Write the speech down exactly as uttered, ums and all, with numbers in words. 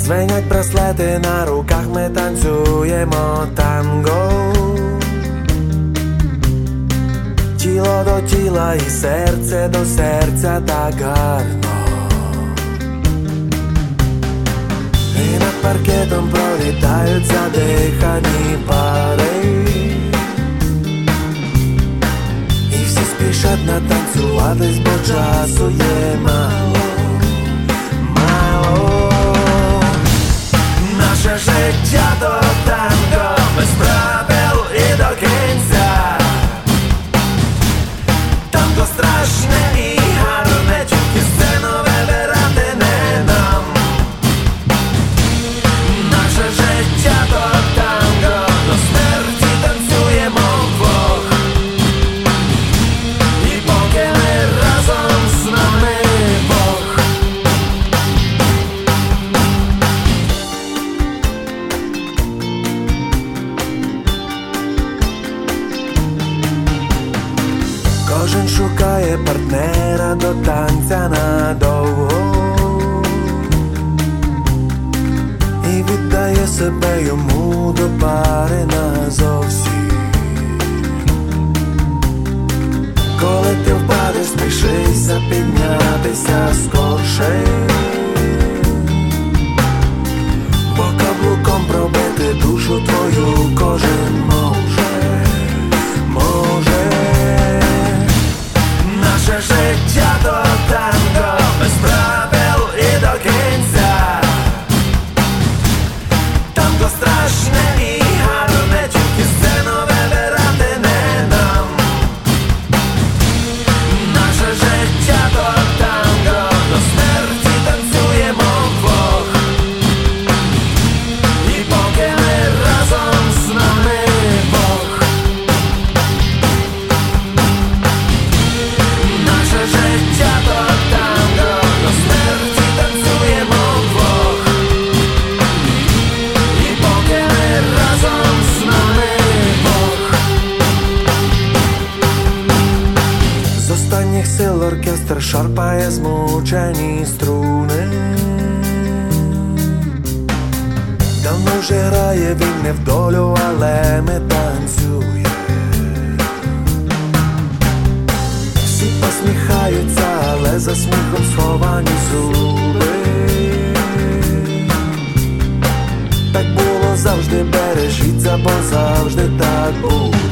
Дзвенять браслети на руках, ми танцюємо танго. Тіло до тіла і серце до серця так гарно. І над паркетом пролітають задихані пари. І всі спішать натанцюватись, бо часу є мало, мало. Наше життя то танго, без правил і до кінця. Танго страшне і гарне, тільки сцену вибирати не нам. Наше життя то танго, до смерті танцюємо вдвох. І поки ми разом, з нами Бог. Кожен шукає партнера до танця надовго і віддає себе йому до пари назовсім. Коли ти впадеш, спішися піднятися скорше, бо каблуком пробити душу твою кожен може, може. Наше життя то танго, без правил і до кінця. Танго страшне і гарне, тільки сцену вибирати не нам. Наше життя то танго, до смерті танцюємо вдвох. І поки ми разом, з нами Бог. Наше життя то танго, до смерті танцюємо вдвох. І поки ми разом, з нами Бог. З останніх сил оркестр шарпає змучені струни. Давно вже грає він не в долю, але ми танцюємо. Всі посміхаються, але за сміхом сховані зуби. Так було завжди, бережіться, бо завжди так буде.